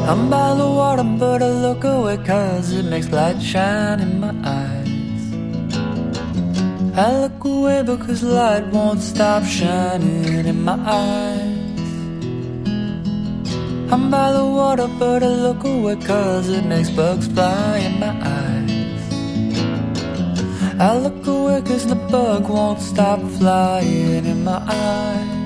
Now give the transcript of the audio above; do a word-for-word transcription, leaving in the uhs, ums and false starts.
I'm by the water, but I look away 'cause it makes light shine in my eyes. I look away because light won't stop shining in my eyes. I'm by the water, but I look away 'cause it makes bugs fly in my eyes. I look away 'cause the bug won't stop flying in my eyes.